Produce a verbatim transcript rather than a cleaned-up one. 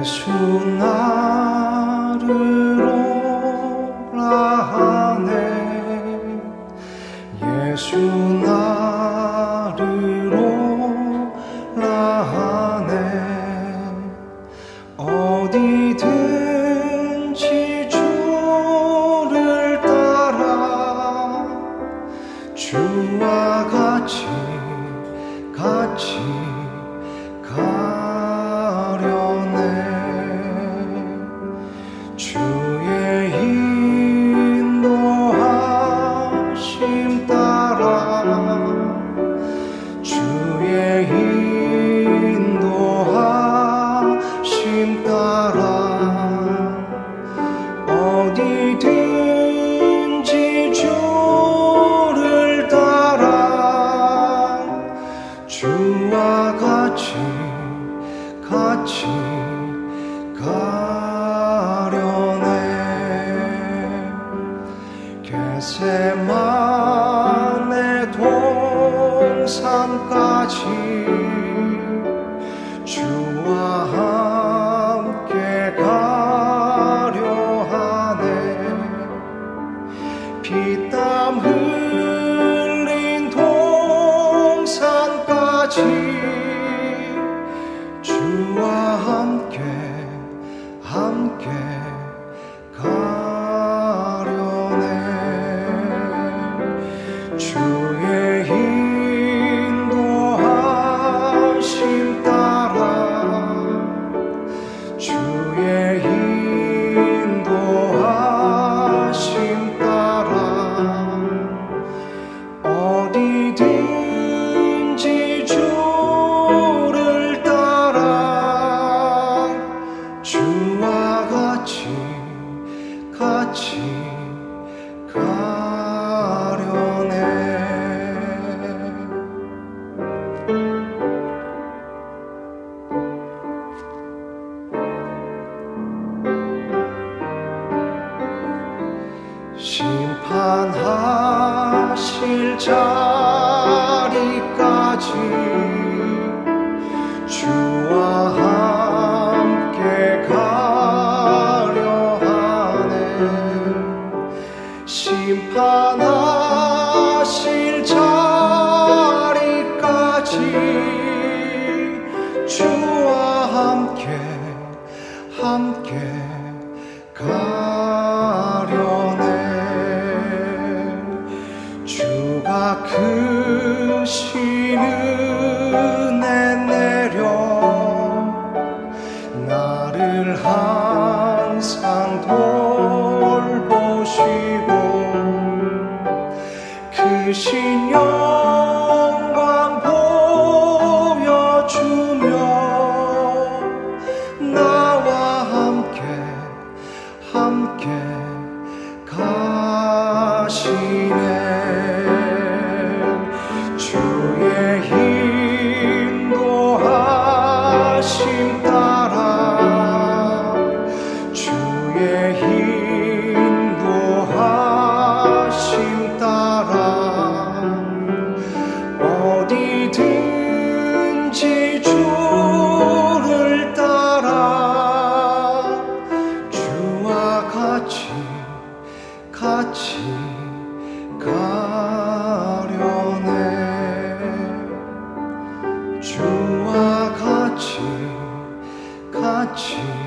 예수 나를 오라 하네. 예수 나를 오라 하네. 어디든지 주를 따라 주와 같이 같이 가려네. 주의 인도하심 따라 주의 인도하심 따라 어디든지 주를 따라 주와 같이 같이 가려네. 겟세마네 동산까지 주와 함께 가려 하네. 피땀 흘린 동산까지 주와 함께 함께 가려네. 주의 인도하심 따라 주의 인도하심 따라 어디든지 주를 따라 주와 같이 같이 가려네. 심판하실 자리까지 주와 함께 가려 하네. 심판하실 자리까지 주와 함께 함께 가려네. 주가 크신 은혜 내려 나를 항상 돌보시고 크신 영광 보여주며 나와 함께 함께 가시네. 주의 인도하심 따라 주의 인도하심 따라 어디든지 주를 따라 주와 같이 같이 가려네. 주와 같이 같이